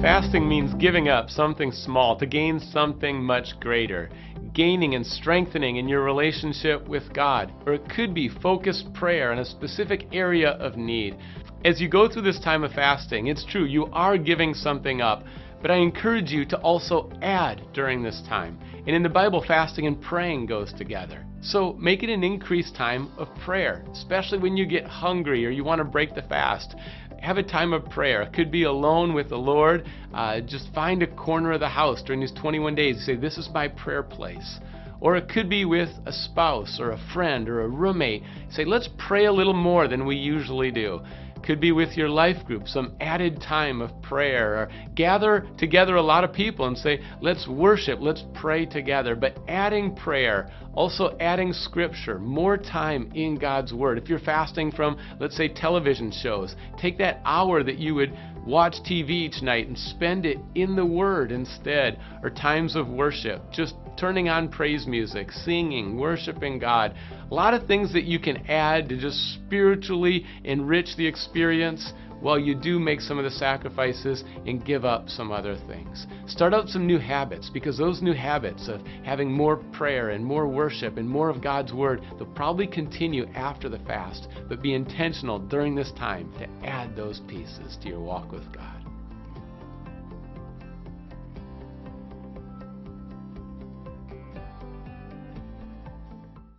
Fasting means giving up something small to gain something much greater, gaining and strengthening in your relationship with God. Or it could be focused prayer in a specific area of need. As you go through this time of fasting, it's true, you are giving something up, but I encourage you to also add during this time. And in the Bible, fasting and praying goes together. So make it an increased time of prayer, especially when you get hungry or you want to break the fast. Have a time of prayer. It could be alone with the Lord. Just find a corner of the house during these 21 days. Say, this is my prayer place. Or it could be with a spouse or a friend or a roommate. Say, let's pray a little more than we usually do. Could be with your life group, some added time of prayer, or gather together a lot of people and say, let's worship, let's pray together. But adding prayer, also adding scripture, more time in God's Word. If you're fasting from, let's say, television shows, take that hour that you would watch TV each night and spend it in the Word instead, or times of worship, just turning on praise music, singing, worshiping God. A lot of things that you can add to just spiritually enrich the experience while you do make some of the sacrifices and give up some other things. Start out some new habits, because those new habits of having more prayer and more worship and more of God's Word, they'll probably continue after the fast, but be intentional during this time to add those pieces to your walk with God.